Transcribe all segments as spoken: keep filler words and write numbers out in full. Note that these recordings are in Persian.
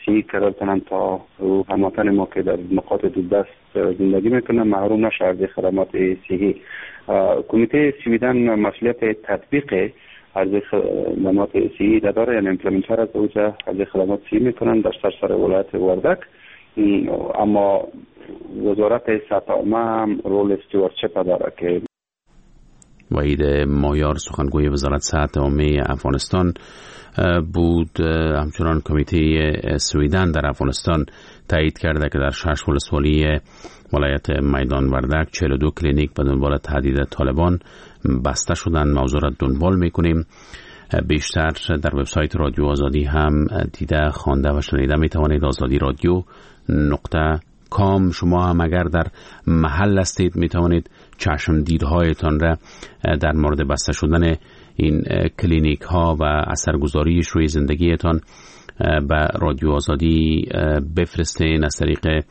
صحی قرار کنند تا هموطن ما که در نقاط دوردست زندگی میکنن محروم نشه از خدمات صحی. کمیته سویدن مسئولیت تطبیق از خدمات صحی داره، یعنی امپلمنتر از اوجه از خدمات صحی میکنن در سراسر ولایت وردک، اما وزارت صحت عامه هم رول استوارشپ داره که وحید مایار سخنگوی وزارت صحت عامه افغانستان بود. همچنان کمیته سویدن در افغانستان تایید کرده که در شش ولسوالی ولایت میدان وردک چهل و دو کلینیک به دنبال تهدید طالبان بسته شدن. موضوع را دنبال میکنیم. بیشتر در وبسایت رادیو آزادی هم دیده، خوانده و شنیده می توانید. آزادی رادیو نقطه کام. شما هم اگر در محل هستید می توانید چشم دیدهایتان را در مورد بسته شدن این کلینیک ها و اثرگذاریش روی زندگیتان به رادیو آزادی بفرستین از طریق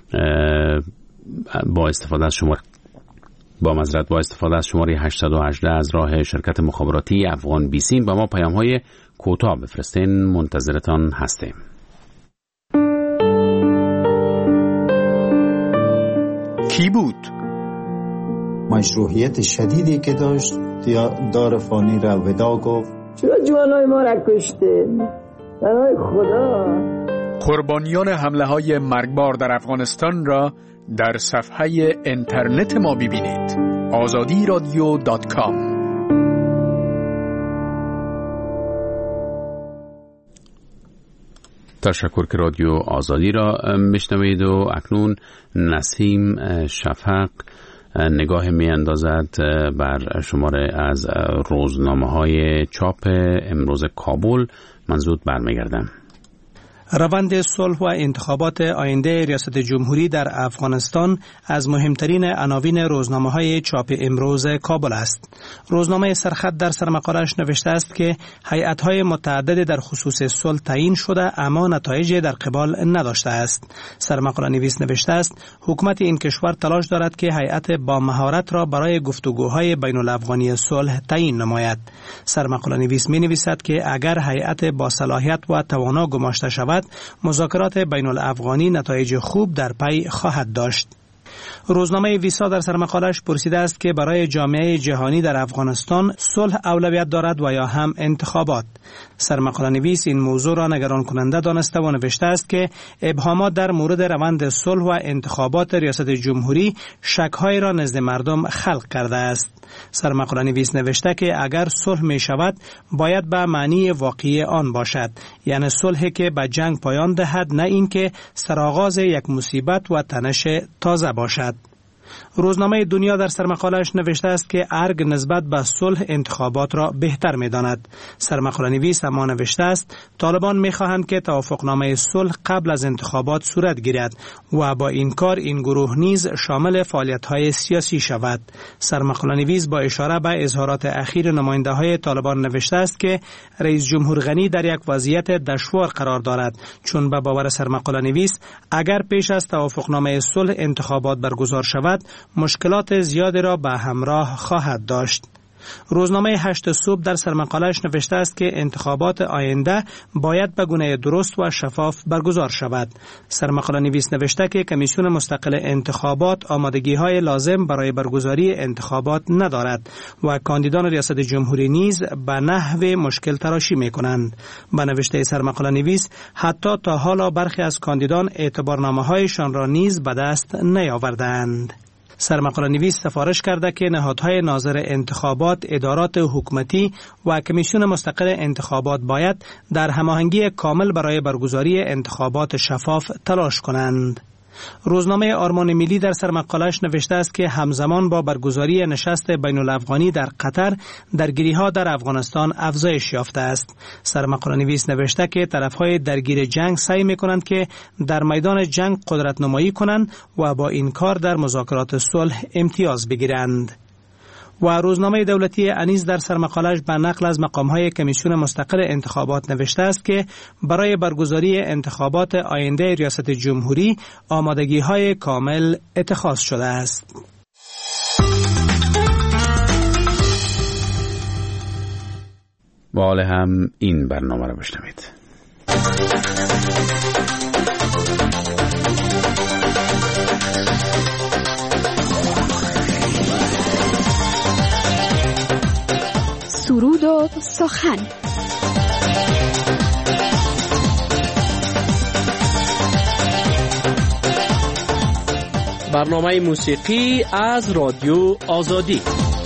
با استفاده از شماره با معذرت با استفاده از شماره هشت یک هشت از راه شرکت مخابراتی افغان بیسیم با ما پیام های کوتاه بفرستین. منتظرتان هستیم. کی بود؟ مشروعیت شدیدی که داشت دار فانی را ودا گفت. چرا جوانای ما را کشته؟ برای خدا. قربانیان حمله های مرگبار در افغانستان را در صفحه اینترنت ما ببینید. آزادی رادیو دات کام. تشکر که رادیو آزادی را میشنوید و اکنون نسیم شفق نگاه می اندازد بر شماره از روزنامه های چاپ امروز کابل. من زود برمیگردم. روند صلح و انتخابات آینده ریاست جمهوری در افغانستان از مهمترین عناوین روزنامه‌های چاپ امروز کابل است. روزنامه سرخط در سرمقاله‌اش نوشته است که هیئت‌های متعدد در خصوص صلح تعیین شده اما نتایج در قبال نداشته است. سرمقاله نویس نوشته است حکومت این کشور تلاش دارد که هیئت با مهارت را برای گفتگوهای بین الافغانی صلح تعیین نماید. سرمقاله نویس می‌نویسد که اگر هیئت با صلاحیت و توانا گماشته شود مذاکرات بین الافغانی نتایج خوب در پی خواهد داشت. روزنامه ویسا در سرمقاله‌اش پرسیده است که برای جامعه جهانی در افغانستان صلح اولویت دارد و یا هم انتخابات. سرمقاله نویس این موضوع را نگران کننده دانسته و نوشته است که ابهامات در مورد روند صلح و انتخابات ریاست جمهوری شک‌های را نزد مردم خلق کرده است. سرمقاله نویس نوشته که اگر صلح می شود باید به معنی واقعی آن باشد، یعنی صلحی که به جنگ پایان دهد، نه اینکه سرآغاز یک مصیبت و تنش تازه باشد. روزنامه دنیا در سرمقاله‌اش نوشته است که ارگ نسبت به صلح انتخابات را بهتر می‌داند. سرمقاله نویس اما نوشته است طالبان می‌خواهند که توافقنامه صلح قبل از انتخابات صورت گیرد و با این کار این گروه نیز شامل فعالیت‌های سیاسی شود. سرمقاله نویس با اشاره به اظهارات اخیر نماینده‌های طالبان نوشته است که رئیس جمهور غنی در یک وضعیت دشوار قرار دارد، چون به باور سرمقاله نویس اگر پیش از توافقنامه صلح انتخابات برگزار شود مشکلات زیادی را به همراه خواهد داشت. روزنامه هشت صبح در سرمقاله‌اش نوشته است که انتخابات آینده باید به گونه درست و شفاف برگزار شود. سرمقاله نویس نوشته که کمیسیون مستقل انتخابات آمادگی‌های لازم برای برگزاری انتخابات ندارد و کاندیدان ریاست جمهوری نیز به نحو مشکل تراشی می‌کنند. با نوشته سرمقاله نویس حتی تا حالا برخی از کاندیدان اعتبارنامه‌هایشان را نیز به دست نیاوردند. سرمقاله نویس سفارش کرده که نهادهای ناظر انتخابات، ادارات حکومتی و کمیسیون مستقل انتخابات باید در هماهنگی کامل برای برگزاری انتخابات شفاف تلاش کنند. روزنامه آرمان ملی در سرمقاله‌اش نوشته است که همزمان با برگزاری نشست بین الافغانی در قطر درگیری‌ها در افغانستان افزایش یافته است. سرمقاله نویس نوشته که طرف‌های درگیر جنگ سعی می‌کنند که در میدان جنگ قدرت نمایی کنند و با این کار در مذاکرات صلح امتیاز بگیرند. و روزنامه دولتی انیس در سرمقاله‌اش به نقل از مقام‌های کمیسیون مستقل انتخابات نوشته است که برای برگزاری انتخابات آینده ریاست جمهوری آمادگی‌های کامل اتخاذ شده است. و حالا هم این برنامه را بشنوید. سخن. برنامه موسیقی از رادیو آزادی.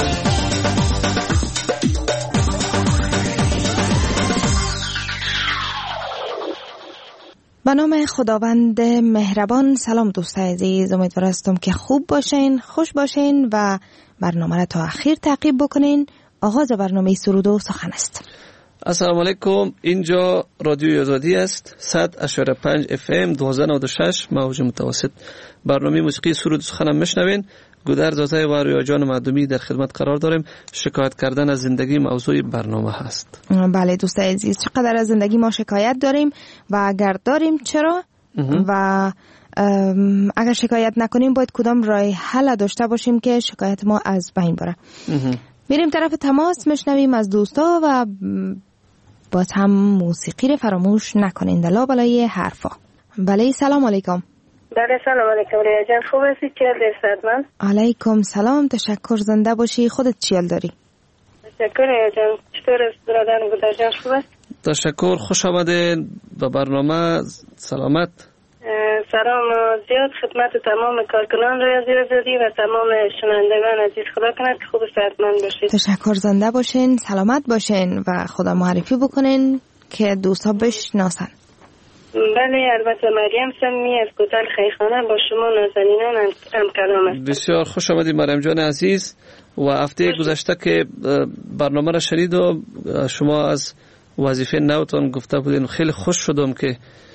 به نام خداوند مهربان. سلام دوستای عزیز، امیدوار هستم که خوب باشین، خوش باشین و برنامه را تا آخر تعقیب بکنین. آغاز برنامه سرود و سخن است. السلام علیکم، اینجا رادیو آزادی است. صد اشاره پنج اف ام دوازده نود و شش موج متوسط. برنامه موسیقی سرود و سخن میشنوین. گودر زازای و رویا جان معدومی در خدمت قرار داریم. شکایت کردن از زندگی موضوع برنامه هست. بله دوستای عزیز، چقدر از زندگی ما شکایت داریم و اگر داریم چرا؟ و اگر شکایت نکنیم باید کدام راه حل داشته باشیم که شکایت ما از بین بره. میریم طرف تماس، میشنویم از دوستا و باز هم موسیقی رو فراموش نکنین دلا بلای حرفا. بله سلام علیکم. بله سلام علیکم ریا جان، خوب هستی؟ چیال درصد من؟ علیکم سلام، تشکر، زنده باشی. خودت چیال داری؟ تشکر ریا جان، چطور است برادرم گودر جان، خوب است؟ تشکر، خوش آمدین به برنامه. سلامت. سلام زیاد خدمت تمام کارکنان رادیو آزادی و تمام شنوندگان عزیز. خدا کنه که خوب صحتمند باشید. تشکر، زنده باشین، سلامت باشین و خدا معرفی بکنین که دوستا بشناسن. بله البته مریم سمی از کوتل خیخانه با شما نازنینان هم کلام است. بسیار خوش آمدید مریم جان عزیز. و هفته گذشته که برنامه را شنید و شما از وظیفه نوتان گفته بودین، خیلی خوش شدم که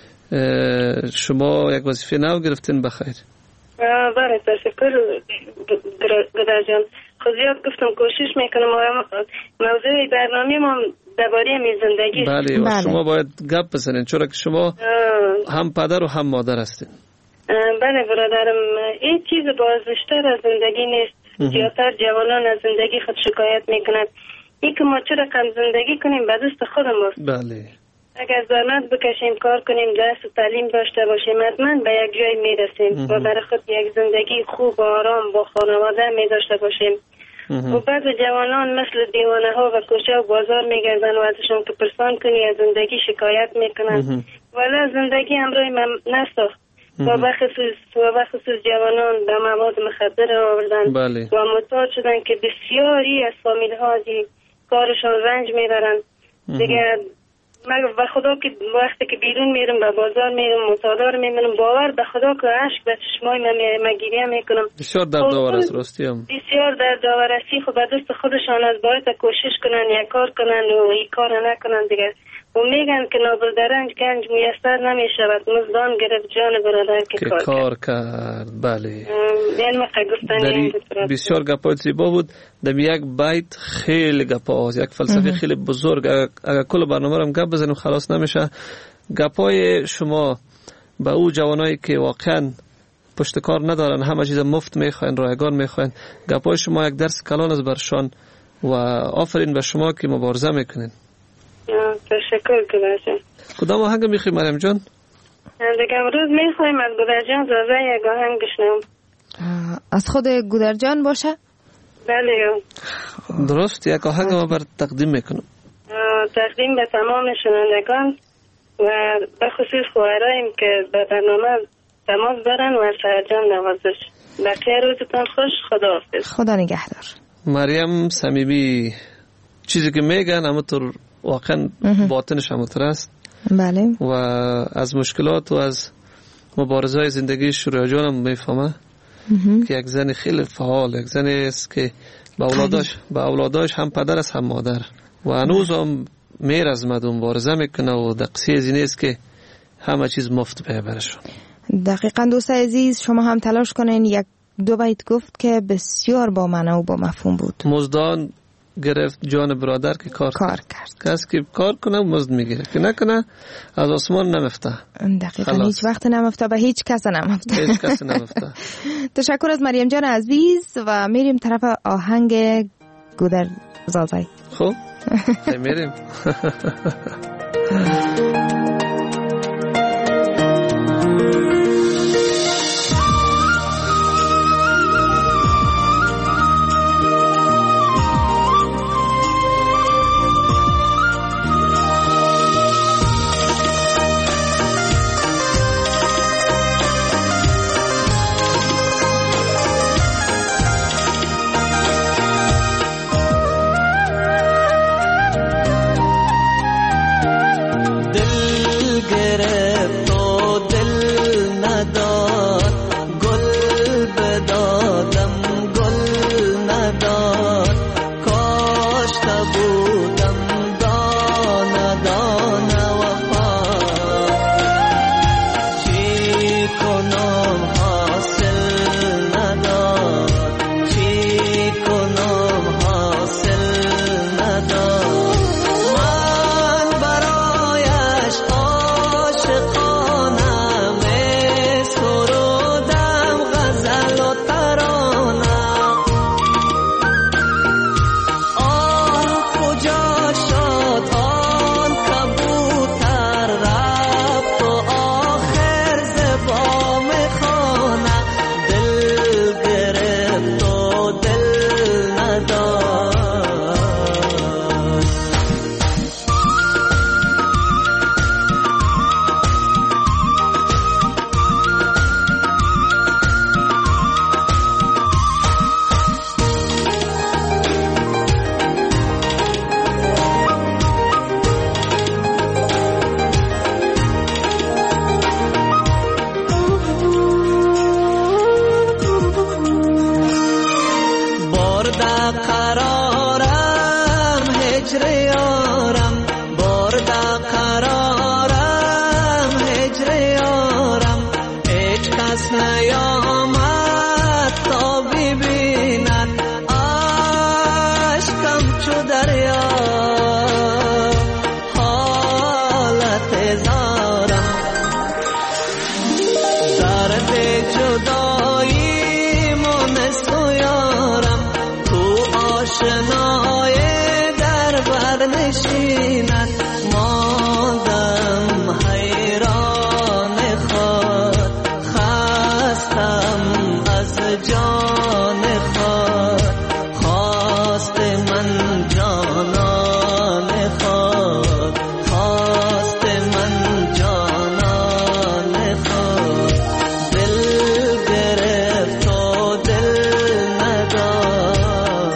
شما یک وظیفه نو گرفتین. بخیر. بله تشکر گودر جان. خود زیاد گفتم کوشش میکنم موضوع برنامه ما درباره می زندگی. بله و بله. شما باید گپ بزنین چرا که شما آه. هم پدر و هم مادر هستین. بله برادرم، این چیز بازشتر از زندگی نیست. زیادتر جوانان از زندگی خود شکایت میکنند. این که ما چرا کم زندگی کنیم به دست خودم است. بله. اگر زحمت بکشیم، کار کنیم، درس و تعلیم داشته باشیم، حتما به یک جای میرسیم و برای خود یک زندگی خوب و آرام با خانواده می داشته باشیم. و بعض جوانان مثل دیوانه ها و کوچه و بازار میگردن و ازشون که پرسان کنی از زندگی شکایت میکنن، ولی زندگی امروی نساخت و بخصوص و بخصوص جوانان به مواد مخدر آوردن. بله. و محتاج شدن که بسیاری از فامیل ها کارشان رنج میبرن دیگه. مگر به خدا که وقتی که بیرون میرم به بازار میرم مطالعه میمونم، باور به خدا که اشک به چشمای من مگیریه میکنم. بسیار دردآور است راستی هم. بسیار دردآور است. خب به دست خودشان از باید کوشش کنن یا کار کنن و این کار نکنن دیگه. و میگن که نابل درنج گنج میسر نمیشود، مزدان گرفت جان برادر که, که کار, کار کرد. بله. یعنی مقا گفتن بسیار گپای زیبا بود. در یک بیت خیلی گپا هست، یک فلسفه خیلی بزرگ. اگر کل برنامه رو هم گپ بزنیم خلاص نمیشه. گپای شما به او جوانایی که واقعا پشت کار ندارن، همه چیز مفت میخواین، رایگان میخواین، گپای شما یک درس کلان است برشان و آفرین به شما که مبارزه میکنین. تشکر گودر جان. کدام آهنگ میخوای مریم جان؟ دیگه امروز میخوایم از گودر جان زازه یک آهنگ بشنوم. از خود گودر جان باشه؟ بله درست، یک آهنگ ما بر تقدیم میکنم. تقدیم به تمام شنوندگان و به خصوص خواهرایم که به برنامه تماس برن و از سرجان نوازش. بقیه روزتان خوش. خدا حافظ. خدا نگهدار. مریم صمیمی چیزی که میگن اما طور واقعا باطنش همونطور است. بله. و از مشکلات و از مبارزه های زندگی شروع جان هم میفهمه که یک زن خیلی فعال، یک زنی است که با اولاداش با اولاداش هم پدر است هم مادر و هنوز هم میر از مردم مبارزه میکنه و دقیقی از این است که همه چیز مفت ببرشون. دقیقاً دوست عزیز، شما هم تلاش کنین. یک دو بیت گفت که بسیار با معنا و با مفهوم بود. مزدان گرفت جان برادر که کار, کار کرد. کسی که کار کنه مزد میگیره، که نکنه از آسمان نمفته. دقیقاً خلاص. هیچ وقت نمفته، به هیچ کس نمفته. هیچ کس نمفته. تشکر از مریم جان عزیز و میریم طرف آهنگ گودر زازای. خب میریم. نیامد تا ببیند عشقم چو دریا حالت زارم درد جدایی مونست و یارم تو آشنای در بر نشیند ماندم حیران خود خستم از جان خود خواست من جانان خود خواست من جانان خود دل گرفت و دل نداد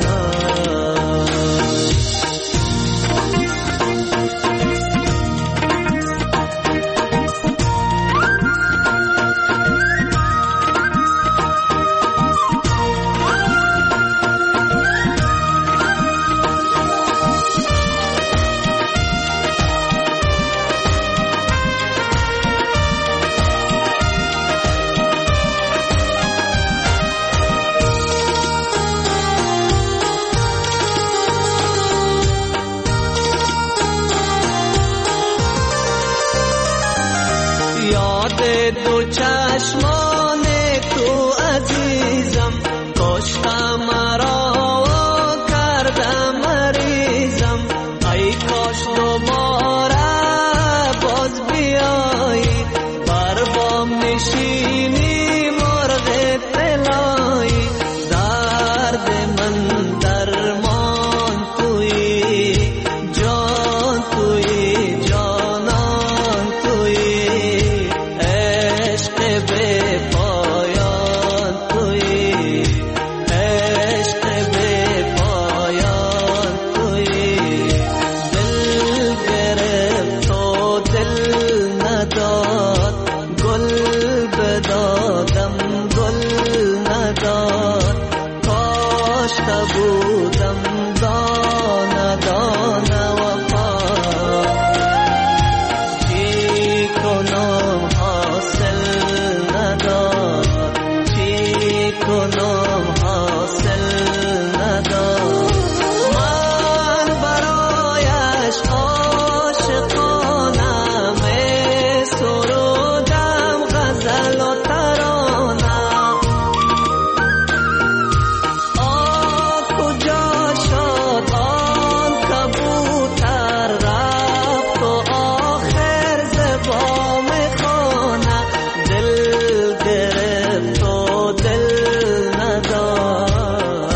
یاد دو چشمان تو عزیزم کشتم مرا و کردم مریضم ای کاش دوباره باز بیایی بر بام نشینی مرغ طلایی درد من درمان تویی جان تویی جانان تویی عشق به پایان تویی عشق به پایان تویی دل گرفت و دل نداد گل بدادم گل نداد کاشته بودم دانه دانه وفا چی کنم حاصل نداد چی کنم حاصل نداد من برایش عاشقانه می سرودم غزل و ترانه آه کجا شد آن کبوتر رفت و آخر زبام خانه دل گرفت و دل نداد.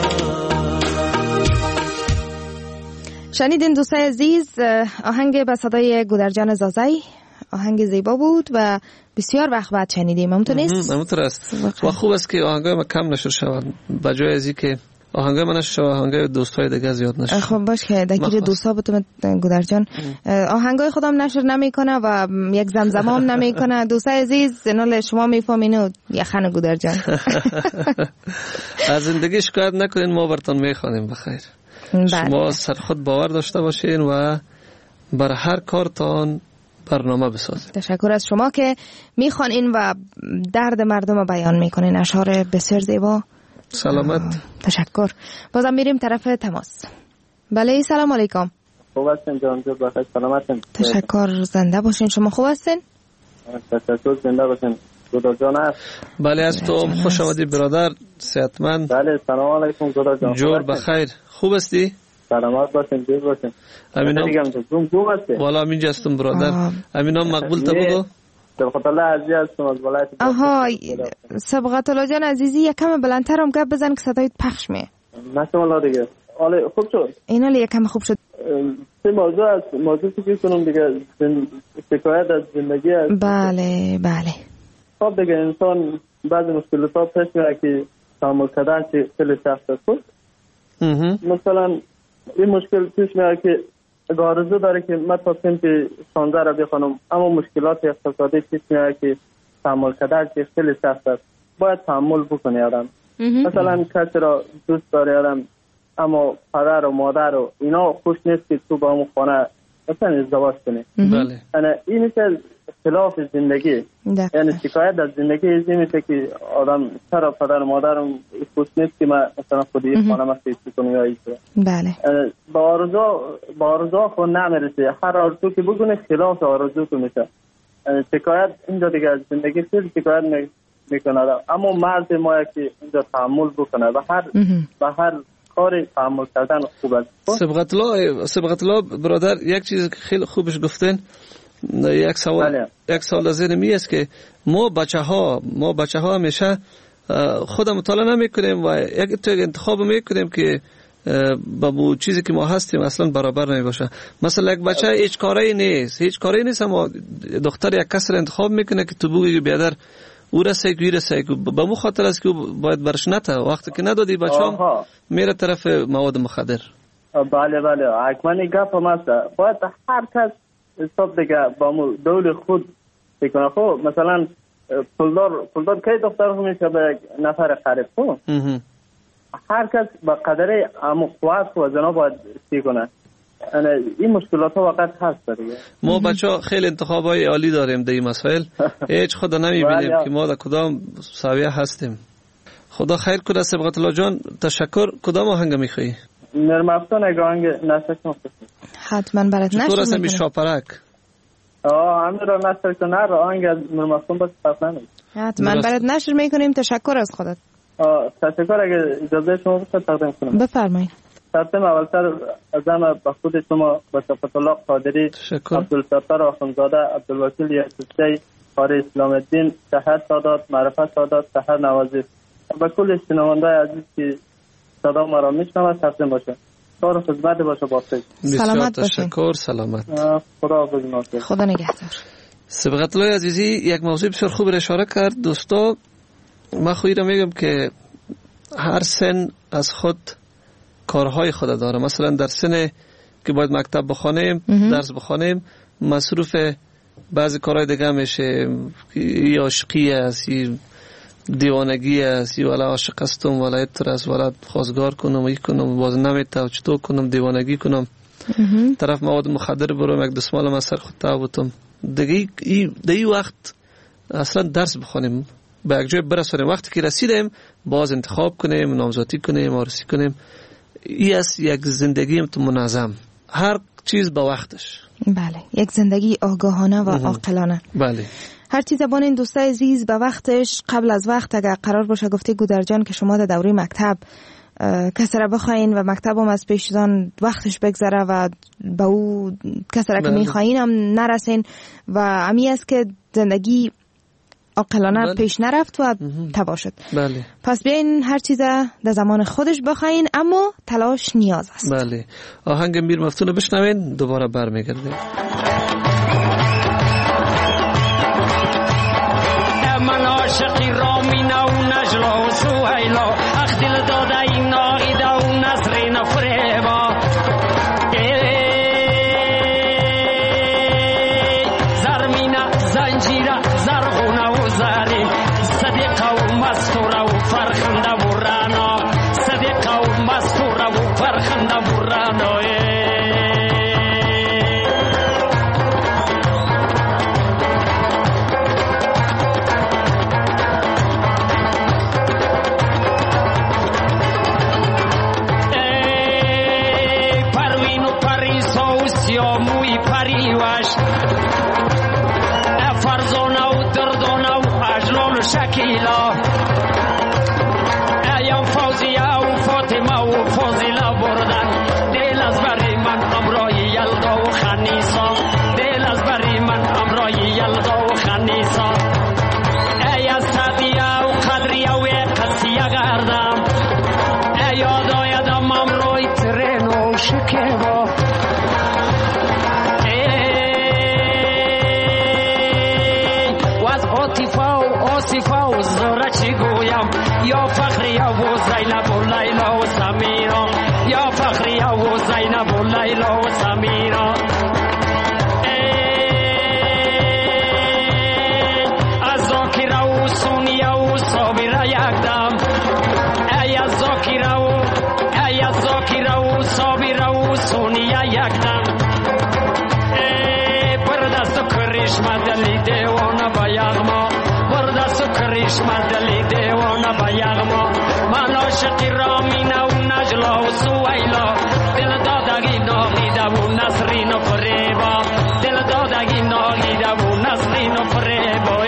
شنیدین دوستای عزیز، آهنگ به صدای گودرجان زازی، آهنگ زیبا بود و بسیار وقت بعد شنیدیم. همونطور نیست؟ همونطور است و خوب است که آهنگای ما کم نشر شود بجای از اینکه آهنگای من نشر شود آهنگای دوستای دیگه زیاد نشر. خب باش که دکیر دوستا بودم گودرجان آهنگای خودم نشر نمیکنه و یک زمزمه هم نمیکنه. دوستای عزیز نال شما میفهمین یخن گودرجان. از زندگی شکایت نکنین، ما براتون میخوانیم بخیر. شما سر خود باور داشته باشین و بر هر کارتان برنامه بسازید. تشکر از شما که میخوانین و درد مردم رو بیان میکنین. اشعار بسیار زیبا. سلامت. تشکر. بازم میریم طرف تماس. بله سلام علیکم. خوب هستین جان جو بخیر سلامتین. تشکر. زنده باشین. شما خوب هستین؟ تشکر زنده باشین. گودر جان است. بله از تو خوش آمدی برادر صحتمند. بله سلام علیکم گودر جان. جور بخیر. خوب هستی؟ سلامت باشین جور باشین. امینم گم گم هستی؟ والا من جستم برادر. امینم مقبول تا بگو. سبقت الله عزیز هستم از ولایت. آها سبقت الله جان عزیزی یکم بلندتر هم گپ بزن که صدایت پخش می. ماشاءالله دیگه. آله خوب شد. اینا یکم خوب شد. سه موضوع است. موضوع فکر کنم دیگه شکایت از زندگی است. بله بله. خب دیگه انسان بعضی مشکلات پیش میاد که تحمل کردن خیلی سخت است. مثلا این مشکل پیش میاد که آرزو داره که من تا سنت شانزده را بخونم اما مشکلات اقتصادی پیش میاد که تحمل کردن خیلی سخت است. باید تحمل بکنه آدم. مثلا کسی را دوست داره آدم اما پدر و مادر و اینا خوش نیست که تو با اون خانه مثلا ازدواج کنه. بله. این که خلاف زندگی. یعنی شکایت از زندگی ازی میشه که آدم چرا پدر مادرم خوش نیست که من مثلا خودی خانه ما خیلی کنم یا ایسا. بله. با آرزو با آرزو خود نمیرسه. هر آرزو که بگونه خلاف آرزو که میشه. شکایت اینجا دیگه از زندگی خیلی شکایت میکنه. اما مرد ما که اینجا تحمل بکنه و هر و هر کاری تحمل کردن خوب است. سبقت الله سبقت الله برادر یک چیز خیلی خوبش گفتن. یک سوال بله. یک سوال از ذهنم است که ما بچه ها ما بچه ها همیشه خودم مطالعه نمیکنیم و یک تو انتخاب میکنیم که با بو چیزی که ما هستیم اصلا برابر نمیباشه. مثلا یک بچه هیچ کاری نیست هیچ کاری نیست اما دختر یک کس را انتخاب میکنه که تو بگی بیادر او را سیگو را سیگو به مو خاطر است که باید برش نته وقتی که ندادی بچه هم میره طرف مواد مخدر. بله بله اکمانی گپ هم است. باید هر کس حساب دیگه با مو دول خود بکنه. خب مثلا پولدار پولدار کی دختر هم میشه به نفر خرید. خب هر کس با قدره امو قوت و زنا باید سی کنه. این مشکلات ها وقت هست دیگه. ما بچه خیلی انتخاب های عالی داریم در این مسائل. هیچ خدا نمیبینیم که ما در کدام سویه هستیم. خدا خیر کنه. سبقت الله جان تشکر. کدام آهنگ میخوایی؟ نرم افزون اگه آهنگ نشک نکنه حتما برات نشر چطور هستم شاپرک؟ آه همین را نشر کنه را آهنگ از نرم افزون بس فرق نمید. حتما برات نشر میکنیم. تشکر از خودت. آه تشکر. اگه اجازه شما بسید تقدیم کنم. بفرمایید. سرتم اولتر از همه به خود شما با صفت الله قادری عبدالستار آخونزاده عبدالوکیل یسوسی قاری اسلام الدین سحر سادات معرفت سادات سحر نوازی و کل شنونده عزیز که صدا ما را میشنوه تقدیم باشه. کار خدمت باشه. با خیر. سلامت باشین. تشکر. سلامت. خدا بزناسه. خدا نگهدار. سبقت الله عزیزی یک موضوع بسیار خوب اشاره کرد. دوستا من خودی را میگم که هر سن از خود کارهای خود داره. مثلا در سن که باید مکتب بخوانیم درس بخوانیم مصروف بعضی کارهای دیگه میشه. یا عاشقی است یا دیوانگی است یا ولی عاشق هستم ولی اتر است ولی خواستگار کنم ای کنم باز نمیتونم چطور کنم دیوانگی کنم طرف مواد مخدر برم یک دستمال من سر خود تاوتم دیگه ای وقت اصلا درس بخوانیم به یک جای برسونیم. وقتی که رسیدیم باز انتخاب کنیم نامزدی کنیم آرسی کنیم. این است یک زندگی تو منظم. هر چیز به وقتش. بله یک زندگی آگاهانه و عاقلانه. بله هر چیز زبان این دوستای عزیز به وقتش قبل از وقت اگر قرار باشه گفته گودر جان که شما در دوره مکتب کسی را بخواین و مکتب هم از پیشتان وقتش بگذره و به او کسی را که میخواین هم نرسین و امی است که زندگی عاقلانه بله. پیش نرفت و تباه شد. بله. پس بیاین هر چیز در زمان خودش بخواین اما تلاش نیاز است. بله. آهنگ میر مفتون بشنوین دوباره برمیگردیم. من عاشقی رامینه و نجلا و سوهیلا اخ دل داده این ناغیده و نسرین فریبا زرمینه زنجیره زرغونه و زری صدیقه و مستوره و فرخنده و رانا صدیقه و مستوره و فرخنده و رانا شکیلا ایام فوزیه و فاطمه و فاضله بردن دل از بری من امرای یلدا و خنیسا دل از بری من امرای یلدا و خنیسا ای از سقیه و قدریه و قصیه گردم ای یاد آیدم امرای ترین و شکیبا آصفه و زوره چی گویم یا فخریه و زینب و لیلا و سمیرا یا فخریه و زینب و لیلا و سمیرا از زاکره و سونیه و صابره یکدم ای از زاکره و ای از زاکره و صابره و سونیه یکدم پر دست و کرشمه دلی دشمن دلی دیوانه به یغما من عاشقی رامینه و نجلا و سویلا دل دادگی ناغیده و نسرین و فریبا دل دادگی ناغیده و نسرین و فریبا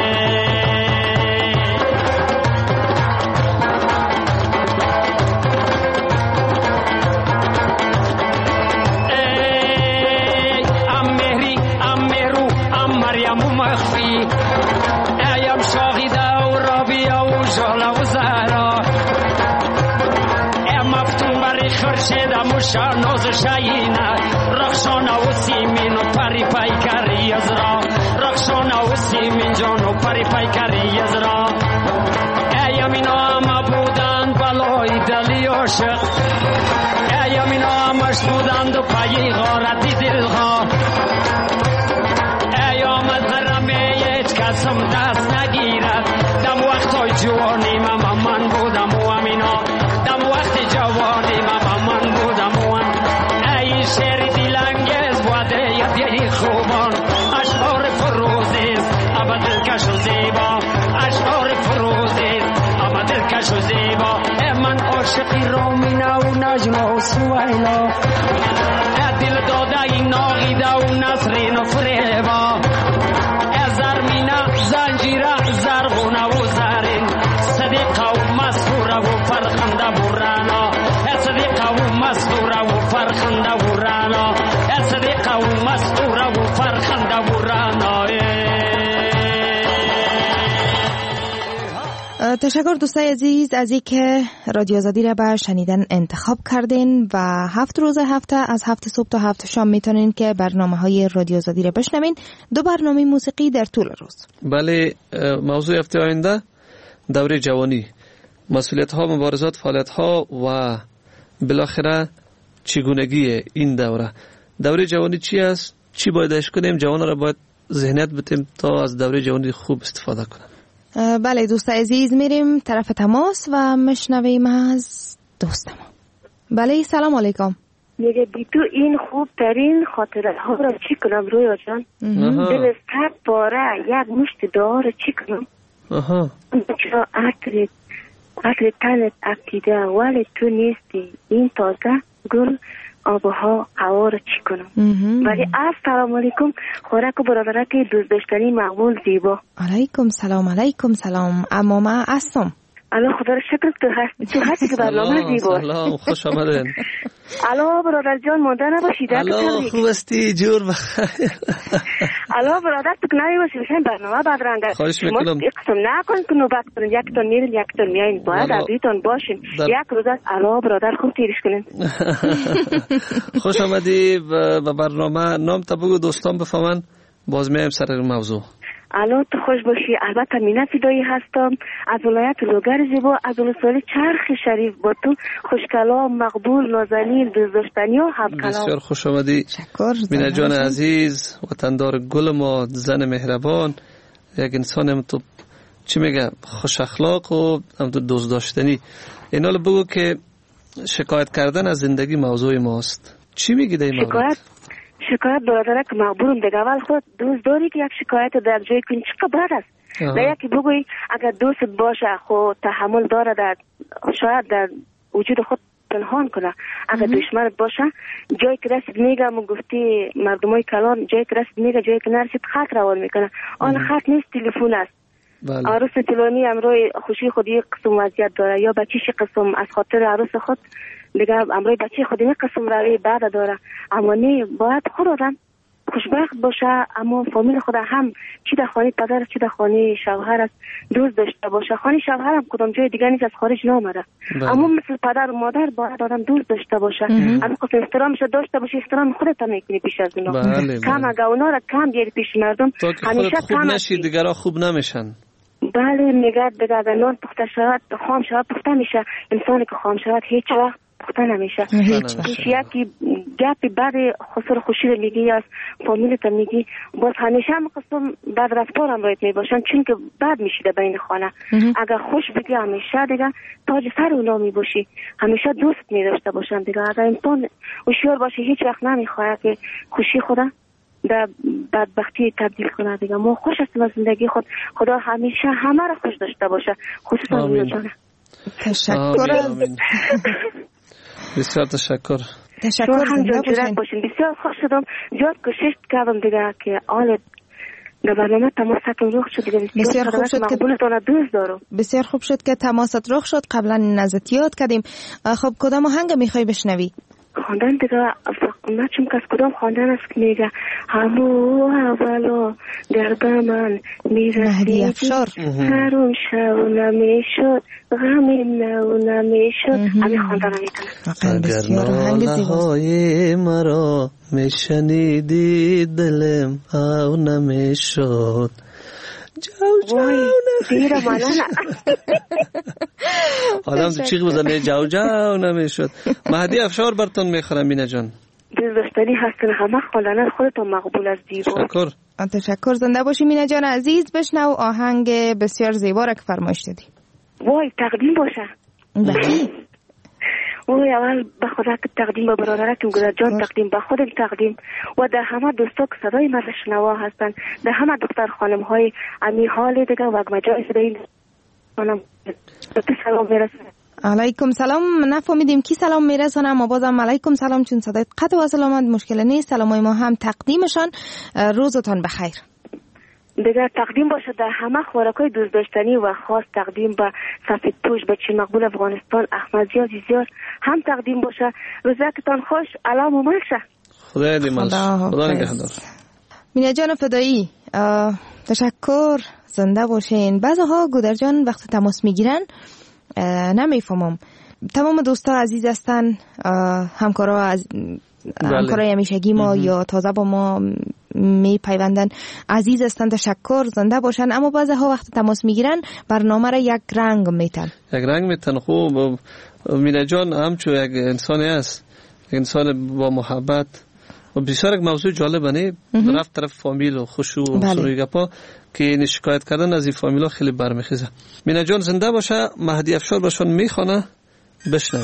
مخفی ایم شاهیده و رابیه و جاله و زهرا ام مفتون بری خرشیده مشانوز شاینه رخشانه و سیمین و پری پیکری ازرا رخشانه و سیمین جان و پری پیکری ازرا ایم اینا همه بودند بلای دلی عاشق ایم اینا همش بودند و پایی غارتی دلها کسم دست نگیرد دم وقتای جوانی من من بودم و امینا دم وقت جوانی من من بودم و ام ای شعر دلانگیز بوده یدی خوبان اشعار فروزیز اما دلکش و زیبا اشعار فروزیز اما دلکش و زیبا من عاشقی رامینه و نجلا و سویلا دل داده این ناغیده و نسرین و فریبا زنجیره زرغونه و زرین صدیقه و مسطوره و فرخنده و رانا صدیقه و مسطوره و فرخنده و رانا صدیقه و مسطوره و فرخنده و رانا. تشکر دوستای عزیز از اینکه رادیو آزادی را به شنیدن انتخاب کردین و هفت روز هفته از هفت صبح تا هفت شام میتونین که برنامه های رادیو آزادی را بشنوین. دو برنامه موسیقی در طول روز. بله، موضوع هفته آینده دوره جوانی، مسئولیت ها، مبارزات، فعالیت ها و بالاخره چگونگی این دوره. دوره جوانی چی است؟ چی بایدش کنیم؟ جوان را باید ذهنیت بدیم تا از دوره جوانی خوب استفاده کنند. بله دوست عزیز، میریم طرف تماس و مشنویم از دوستم. بله سلام علیکم. میگه بی تو این خوب ترین خاطره ها را چی کنم رویا جان؟ دل صد باره یک مشت دعا را چی کنم؟ چرا عطر عطر تنت افتیده ولی تو نیستی این تازه گل آبها هوا را چی کنم؟ ولی السلام علیکم خوراک و برادرک دوست داشتنی مقبول زیبا. علیکم سلام. علیکم سلام. اما من هستم. الو خدا رو شکر تو هستی تو هستی که برنامه زیبا. سلام خوش آمدین. الو برادر جان مونده نباشید. الو خوب هستی جور بخیر. الو برادر تو کناری باشی بشین برنامه بعد رنگه. خواهش میکنم. اقسم نکن که نوبت کنین یک تون میرین یک تون میاین باید عزیزتون باشین. یک روز از الو برادر خوب تیرش کنین. خوش آمدی به برنامه. نام تا بگو دوستان بفهمن باز میایم سر موضوع. الو تو خوش باشی. البته مینا فدایی هستم از ولایت لوگر زیبا از ولسوالی چرخ شریف با تو خوشکلام مقبول نازنین دوست داشتنی و همکلام. بسیار خوش آمدی مینا جان عزیز، وطندار گل ما، زن مهربان، یک انسان تو چی میگه خوش اخلاق و هم تو دوست داشتنی. اینا رو بگو که شکایت کردن از زندگی موضوع ماست. چی میگی در این مورد؟ شکایت برادره که مقبولم دیگه اول خود دوست داری که یک شکایت در جای کنی چقدر بد است. در یکی بگوی اگر دوست باشه خود تحمل داره در شاید در وجود خود پنهان کنه. اگر دشمنت باشه جایی که رسید میگم و گفتی مردمای کلان جایی که رسید میگه جایی که نرسید خط روان میکنه. آن خط نیست تلفن است. بله. عروس تلونی امروی خوشی خودی قسم وضعیت داره یا بچیش قسم از خاطر عروس خود دیگه امروی بچه خودی می قسم روی بعد داره. اما نه باید خود آدم خوشبخت باشه اما فامیل خود هم چی در خانه پدر چی در خانه شوهر است دوست داشته باشه. خانه شوهر هم کدام جای دیگه نیست از خارج نامده. اما مثل پدر و مادر باید آدم دوست داشته باشه. اما خود احترامش داشته باشه احترام خودت هم میکنی پیش از اونا. کم اگه اونا را کم بیاری پیش مردم همیشه خوب نشی دیگرها خوب نمیشن. بله میگه دیگه اگر نان پخته شود خام شود پخته میشه. انسانی که خام شود هیچ وقت پخته نمیشه. هیچ یکی گپی بعد خسر خوشی رو میگی از فامیلت میگی باز همیشه هم قسم بعد رفتار هم رایت میباشن چون که بد میشیده بین خانه. اگر خوش بگی همیشه دیگه تاج سر اونا میباشی همیشه دوست میداشته باشن دیگه. اگر انسان هوشیار باشه هیچ وقت نمیخواد که خوشی خدا در بدبختی تبدیل کنه دیگه. ما خوش هستیم از زندگی خود. خدا همیشه همه را خوش داشته باشه، خصوصا مینا جان. تشکر. بسیار تشکر. تشکر. هم جان باشین. بسیار خوش شدم. زیاد کوشش کردم دیگه که آل در برنامه تماست رخ شد دیگه. بسیار خوب شد که مقبولتون دوست دارم. بسیار خوب شد که تماست رخ شد. قبلا نزدیک یاد کردیم. خب کدام آهنگ میخوای بشنوی؟ خواندن دیگه نه چون کس کدام خواندن است که میگه همو اولا درد من میرسید هرون شو نمیشد غمیم نو نمیشد همین خواندن میکنه. اگر ناله های مرا میشنیدی دلم او نمیشد جو جو دیره مالانا آدم تو چیغ بزنه جو جو نمیشد. مهدی افشار براتون میخورم مینا جان. دوست داشتنی هستن همه خواندن خودتون مقبول از دیبا. تشکر. تشکر. زنده باشی مینا جان عزیز. بشنو آهنگ بسیار زیبا را که فرمایش دادی. وای تقدیم باشه. بکی وای اول به خدا که تقدیم به برادرتون گذار جان تقدیم به خودم تقدیم و در همه دوستا که صدای من شنوا هستن، در همه دختر خانم های امی حال دیگه و مجای صدای خانم سلام میرسونه. علیکم سلام. نفهمیدیم کی سلام میرسونه اما بازم علیکم سلام چون صدای قطع و سلامت مشکل نیست. سلامای ما هم تقدیمشان. روزتان بخیر. دیگه تقدیم باشه در همه خوراکای دوست داشتنی و خاص تقدیم به سفید پوش بچه مقبول افغانستان احمد زیاد زیاد هم تقدیم باشه. روزکتان خوش. علام و مرشه. خدا دیمالش. خدا نگهدار. مینا جان فدایی تشکر. زنده باشین. بعضها گودر جان وقت تماس میگیرن نمیفهمم. تمام دوستا عزیز هستن، همکارا از همکارای همیشگی ما یا تازه با ما می پیوندن عزیز هستن. تشکر. زنده باشن. اما بعضی ها وقت تماس میگیرن برنامه را یک رنگ میتن یک رنگ میتن. خوب مینا جان همچون یک انسانی است، انسان با محبت و بسیار یک موضوع جالبه نه رفت طرف فامیل و خوشو و سروی گپا که این شکایت کردن از این فامیل ها خیلی برمیخیزه. مینا جان زنده باشه. مهدی افشار باشون میخوانه. بشنویم.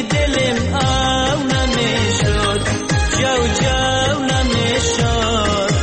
جو جو نمیشد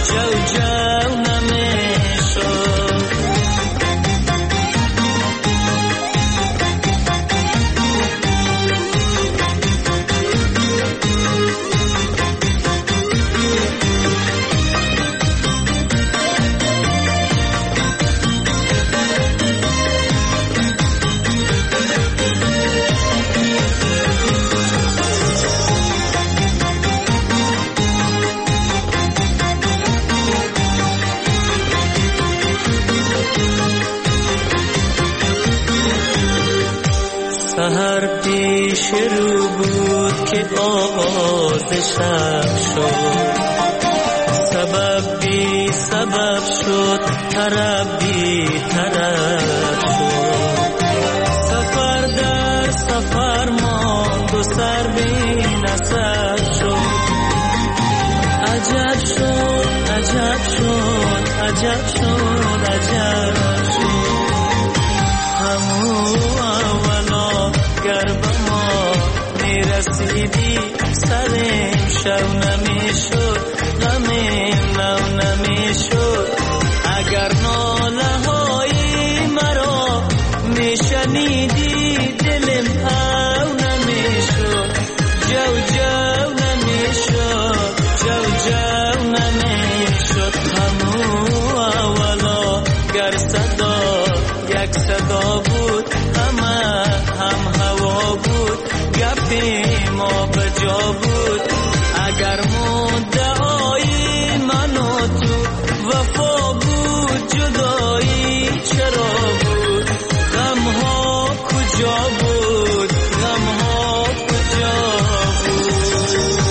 سحر پیش رو بود که آغاز شب شد، سبب بی سبب شد، طرف بی طرف شد، سفر در سفر ماند و سر بی نسب شد. عجب شد عجب شد عجب شد عجب شد، همو اولا گر به ما میرسیدی سرم شو نمیشد، غمم نو نمیشد. اگر ناله های مرا میشنیدی دلم او نمیشد، جو جو نمیشد، جو جو نمیشد. همو اولا گر صدا یک صدا بود، همه هم هوا بود، گپی ما بجا بود. اگر مدعای من و تو وفا بود، جدایی چرا بود؟ غم ها کجا بود؟ غم ها کجا بود؟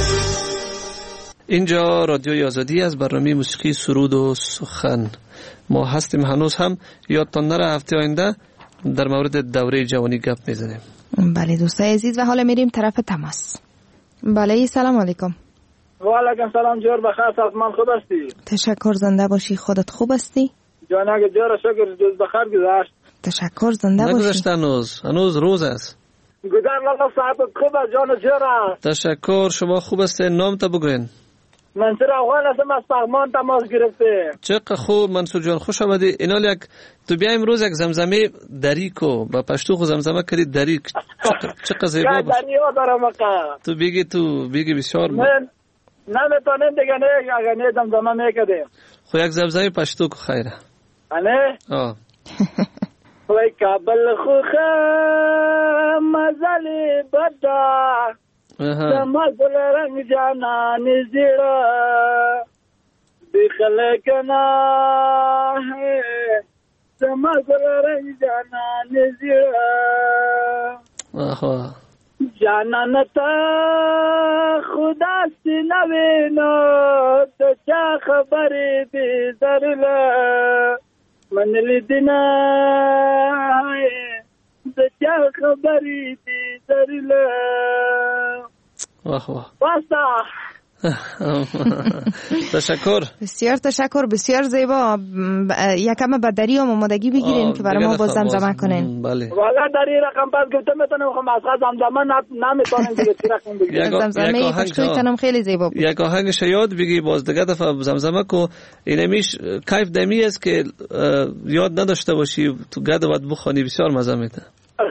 اینجا رادیوی آزادی از برنامه موسیقی سرود و سخن ما هستیم. هنوز هم یادتان نره هفته آینده در مورد دوره جوانی گپ میزنیم. بله دوستای عزیز، و حالا میریم طرف تماس. بله سلام علیکم. و علیکم سلام. جور بخیر، سلام، خوب هستی؟ تشکر، زنده باشی. خودت خوب هستی؟ جان اگه جور شکر، روز بخیر گذشت. تشکر، زنده باشی. نگذشت هنوز، هنوز روز است. گذر الله صاحب خوب است جان جور. تشکر، شما خوب هستین؟ نام تا بگوین. منصور افغان هستم، از پغمان تماس گرفته. چقدر خوب منصور جان، خوش آمدی. اینا یک تو بیا امروز یک زمزمه دریکو با پشتو خو زمزمه کردی دریک. چقدر زیبا بود. دریا دارم آقا. تو بگی تو بگی بسیار. من نمیتونم دیگه نه اگر نه زمزمه میکردیم. خو یک زمزمه پشتو کو خیره. انه؟ آه. وای کابل خو مزلی بدا. سما گل رنگ جانان زیرا بخل کنا ہے، سما گل رنگ جانان زیرا آها جانان تا خدا سی نوینو تو چا خبری بی درلا من لیدنا تو چا خبری بی درلا. واه واه باستا. تشکر، بسیار تشکر، بسیار زیبا. یکم به دری هم آمادگی بگیرین که برای ما باز زمزمه کنین. بله والا دری رقم پس گفته میتونم خب از زمزمه نمیتونم دیگه چی رقم بگیرم. زمزمه پشتوی تنم خیلی زیبا بود. یک آهنگش یاد بگی باز دیگه دفعه زمزمه کو. اینمیش کیف دمی است که یاد نداشته باشی تو گد بعد بخونی، بسیار مزه میده.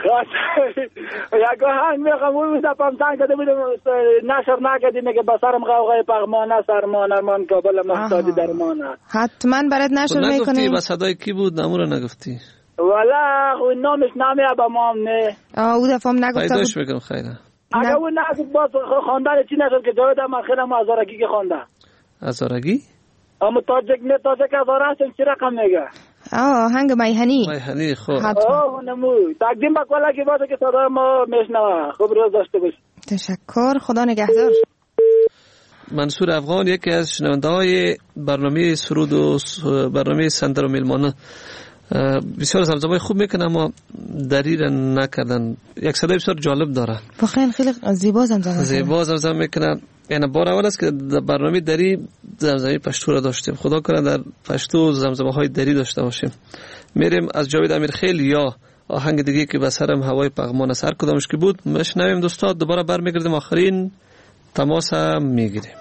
یک آهنگ میخوام اون روز پامتن کده بودم نشر نکردی میگه بسرم غوغای پغمانه سرمان ارمان کابل محتاجی درمانه. حتما برات نشر میکنی. نگفتی با صدای کی بود؟ نمو رو نگفتی. والا اون نامش نامی ابا مام نه. آه او دفعه نگفته. پیداش میکنم خیره. اگه اون نگفت باز خواندن چی نشد که جاید هم خیرم ازارگی که خونده. ازارگی؟ اما تاجک نه تاجک ازاره هستم چی رقم میگه؟ آه هنگ میهنی. میهنی خوب. آه نمو تقدیم با کلا کی باشه که صدا ما میشنوه. خوب روز داشته باش. تشکر، خدا نگهدار. منصور افغان یکی از شنونده های برنامه سرود و برنامه سندر و میلمانه بسیار زمزمه خوب میکنه اما دری را نکردن. یک صدای بسیار جالب داره. واقعا خیلی زیبا زمزمه زیبا زمزمه میکنه. یعنی بار اول است که در برنامه دری زمزمه پشتو را داشتیم. خدا کنه در پشتو زمزمه های دری داشته باشیم. میریم از جاوید امیرخیل یا آهنگ دیگه که به سرم هوای پغمان است، هر کدامش که بود میشنویم دوستا. دوباره برمیگردیم آخرین تماس هم میگیریم.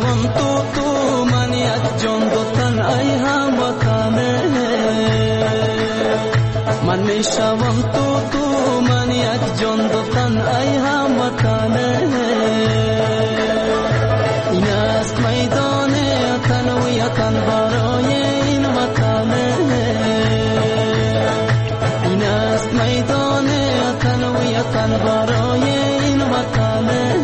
شوم تو تو من یک جان دو تن ای هموطنه من می شوم تو تو من یک جان دو تن ای هموطنه این است میدان تنویتن برای این وطنه این است میدان تنویتن برای این وطنه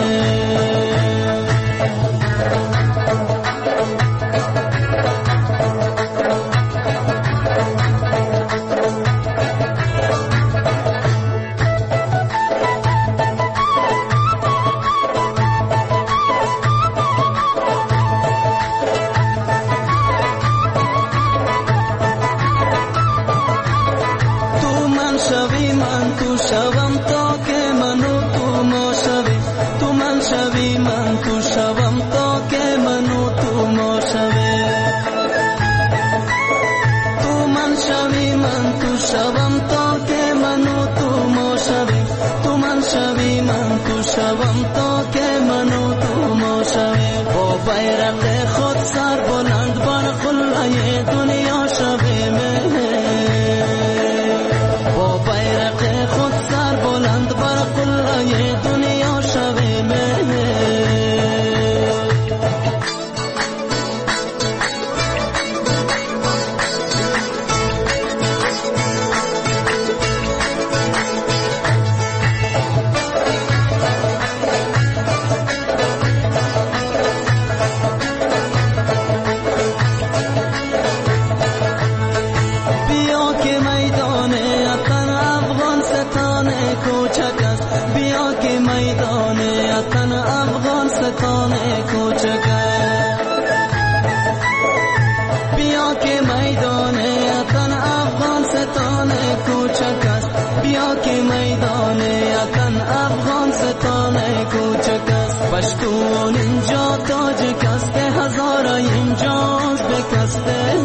پشتون اینجا تاج کسته هزارا اینجاز بکسته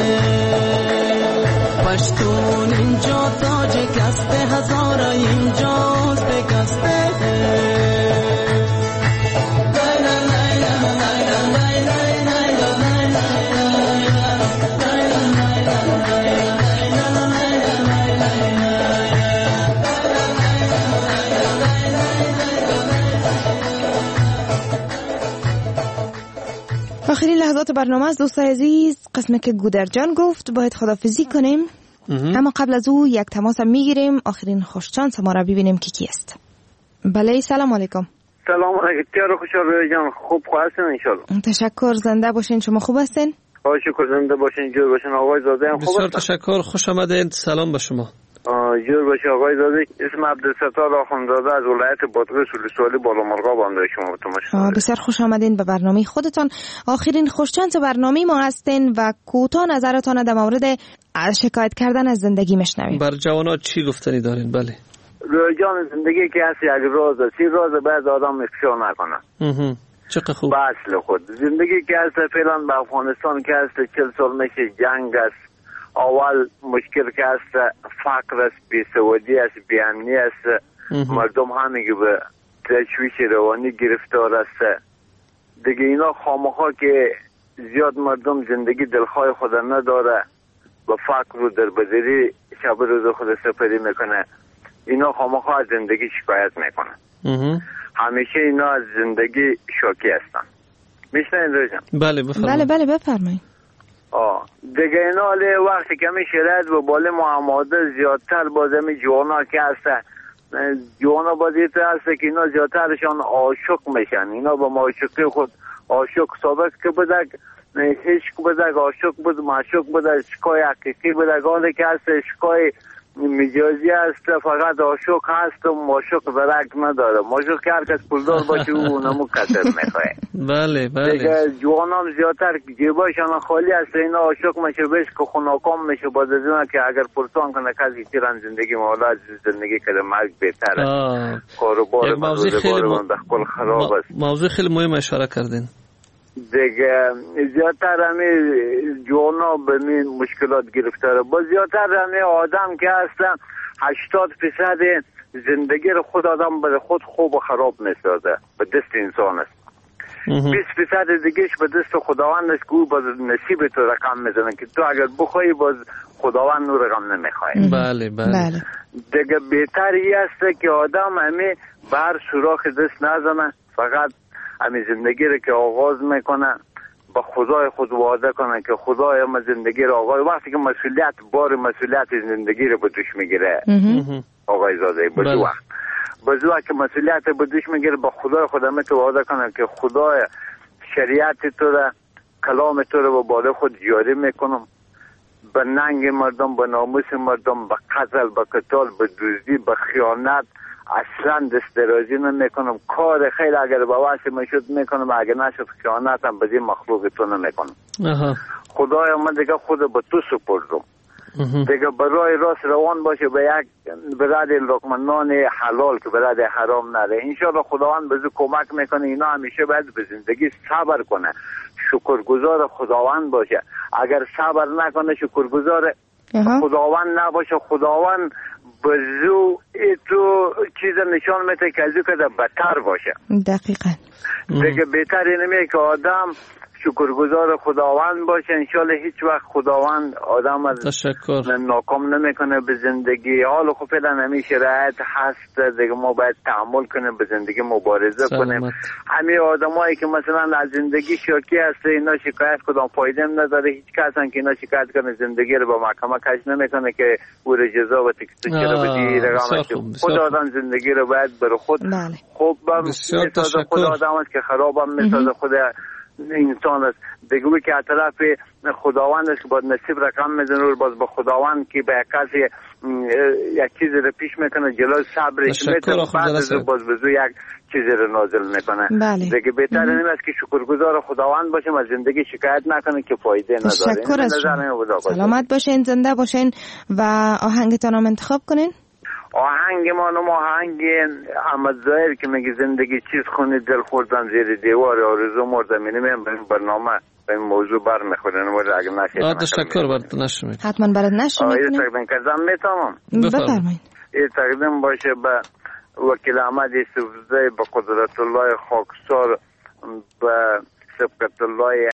پشتون اینجا تاج کسته هزارا اینجاز بکسته آخرین لحظات برنامه از دوستای عزیز، قسمه که گودرجان گفت باید خدافزی کنیم امه. اما قبل از او یک تماس میگیریم آخرین خوششانس ما را ببینیم که کی است. بله سلام علیکم. سلام علیکم. تیار خوشحال جان، خوب هستین ان شاء الله؟ تشکر، زنده باشین. شما خوب هستین؟ خواهش شکر، زنده باشین، جور باشین. آقای زاده هم خوب بسیار تشکر، خوش آمدید. سلام به شما. جور باشه آقای زاده. اسم عبدالستار آخوندزاده از ولایت بادغیس ولسوالی بالامرغاب آمده شما بتون. بسیار خوش آمدین به برنامه خودتان. آخرین خوششانس برنامه ما هستین و کوتاه نظرتان در مورد شکایت کردن از زندگی میشنویم. بر جوانات چی گفتنی دارین؟ بله. جان زندگی که هست یک راز است، این راز بعد آدم افشا نکنه. چقدر خوب. به اصل خود زندگی که هست فعلا به افغانستان که هست چل سال میشه جنگ است. اول مشکل که هست فقر است، بیسوادی است، بیامنی است، مردم همگی به تشویش روانی گرفتار است. دیگه اینا خامخا که زیاد مردم زندگی دلخواه خود نداره، با فقر و دربدری شب روز خود سپری میکنه، اینا خامخا از زندگی شکایت میکنه. همیشه اینا از زندگی شوکی هستن. میشنین روشن؟ بله بفرمایید. بله بله بفرمایید. آه دیگه اینا علی وقتی که می شرایط و بالا معاماده زیادتر باز می جوانا که هست، جوانا بازیت هست که اینا زیادترشان عاشق میشن. اینا با معاشقی خود عاشق سابق که بدک عشق بدک عاشق بود، معشوق بود، شکای حقیقی بدک، حالی که هست شکای مجازی هست، فقط عاشق هست و معشوق درک نداره. معشوق که هر کس پولدار باشه او نمو کتر میخواه. بله بله. دیگه جوانان زیادتر جیبایشان خالی هست، اینا عاشق میشه بهش که خوناکام میشه، باز از اینا که اگر پرسان کنه کسی تیران زندگی مولا از زندگی که مرگ بهتره. کاروبار من روزگار من دخل خراب است. موضوع خیلی مهم اشاره کردین. دیگه زیادتر همه جوانا به این مشکلات گرفتاره. با زیادتر همه آدم که هستن هشتاد فیصد زندگی رو خود آدم به خود خوب و خراب میسازه، به دست انسان است. بیست فیصد دیگهش به دست خداوند است که او باز نصیب تو رقم میزنه که تو اگر بخوای باز خداوند او رقم نمیخواه. بله بله. دیگه بهتر ای است که آدم همه بر سوراخ دست نزنه، فقط همین زندگی رو که آغاز میکنه با خدای خود وعده کنه که خدای ما زندگی رو آغاز، وقتی که مسئولیت بار مسئولیت زندگی رو به دوش میگیره آقای زاده به وقت بزو که مسئولیت به دوش میگیره با خدای خودم تو وعده کنه که خدای شریعت تو را کلام تو رو با بالا خود جاری میکنم، به ننگ مردم، به ناموس مردم، به قتل، به قتال، به دزدی، به خیانت اصلا دست درازی نمیکنم. کار خیلی اگر با واسه میشد میکنم، اگر نشد خیانت هم به این مخلوق تو نمیکنم. خدایا من دیگه خود به تو سپردم، دیگه برای راست روان باشه به یک برای لقمه حلال که برای حرام نره. انشاءالله خداوند بزو کمک میکنه. اینا همیشه باید به زندگی صبر کنه، شکرگزار خداوند باشه. اگر صبر نکنه شکرگزار خداوند نباشه، خداوند بزو ایتو چیز نشان میده که ازو که بدتر باشه. دقیقا دیگه بهتر اینه که آدم شکرگزار خداوند باشه. انشالله هیچ وقت خداوند آدم از ناکام نمیکنه به زندگی. حال خب فعلا همین شرایط هست دیگه، ما باید تحمل کنیم، به زندگی مبارزه کنیم. همه آدمایی که مثلا از زندگی شاکی هست اینا شکایت کدام فایده نداره. هیچ کس هم که اینا شکایت کنه زندگی رو با محکمه کش نمیکنه که او رو جزا و تکتو چرا بدی رقم. خود آدم زندگی رو باید بر خود خوب میسازه. خود آدم است که خراب هم میسازه. خود انسان است دیگه که از طرف خداوند است که باید نصیب رقم میزنه و باز با خداوند که به کسی یک چیزی رو پیش میکنه جلوی صبرش میتونه بعد از باز بزو یک چیزی رو نازل میکنه. دیگه بهتر این است که شکرگزار خداوند باشیم، از زندگی شکایت نکنه که فایده نداره. تشکر از شما. سلامت باشین، زنده باشین و آهنگتان هم انتخاب کنین. آهنگ ما نم آهنگ احمد ظاهر که میگه زندگی چیز خونی دل خوردن زیر دیوار آرزو مردم. اینه من به این برنامه به این موضوع بر میخوره نموره اگه نشید. تشکر برات نشر میکنم. حتما برات نشر میکنم. یه تقدیم کردم میتونم؟ بفرمایید. یه تقدیم باشه به وکیل احمد یوسفزی، به قدرت الله خاکسار، به سبقت الله